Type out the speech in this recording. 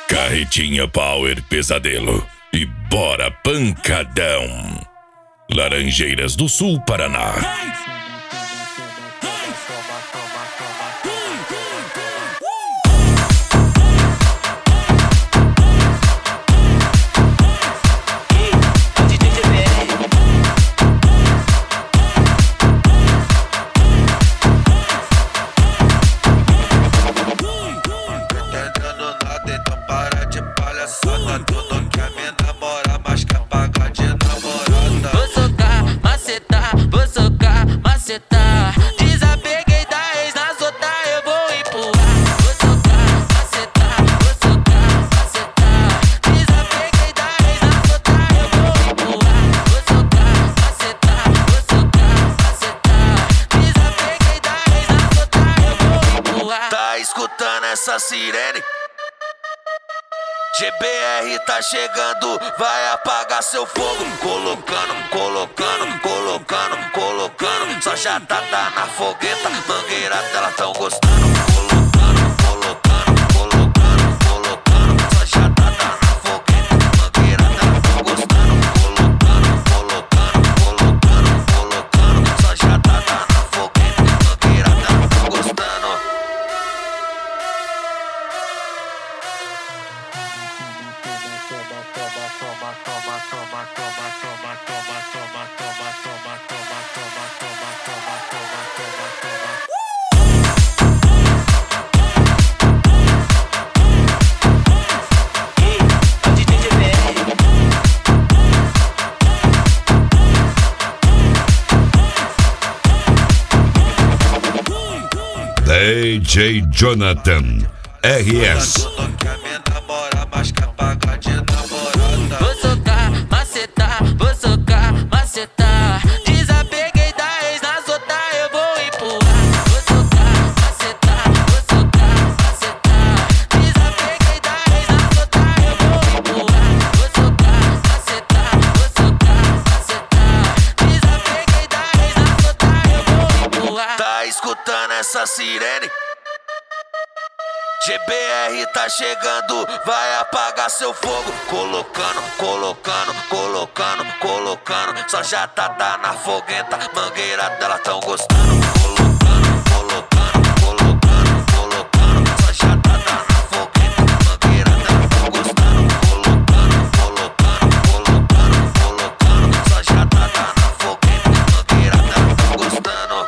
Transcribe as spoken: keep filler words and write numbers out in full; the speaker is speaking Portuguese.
Carretinha Power Pesadelo e bora pancadão. Laranjeiras do Sul, Paraná. Desapeguei da ex, nas outras eu vou empurrar. Vou socar, macetar, vou socar, macetar. Desapeguei da ex, nas outras eu vou empurrar. Vou socar, macetar, vou socar, macetar. Desapeguei da ex, nas outras eu vou empurrar. Tá escutando essa sirene? G B R tá chegando, vai apagar seu fogo. Colocando, colocando, colocando, colocando. Só já tá, tá na fogueta, mangueira dela tão gostando. Colocando, colocando, colocando, colocando. Só já tá, tá na fogueta, mangueira dela tão gostando. Colocando, colocando, colocando, colocando. Só já tá, tá na fogueta, mangueira dela tão gostando. D J Jonathan R S. Vou socar, macetar, vou socar, macetar. Desapeguei da ex, nas outras eu vou empurrar. Vou socar, macetar, vou socar, macetar. Desapeguei da ex, nas outras eu vou empurrar. Vou socar, macetar, vou socar, macetar. Desapeguei da ex, nas outras eu vou empurrar. Tá escutando essa sirene? G B R tá chegando, vai apagar seu fogo. Colocando, colocando, colocando, colocando. Só já tá, tá na fogueta, mangueira dela tão gostando.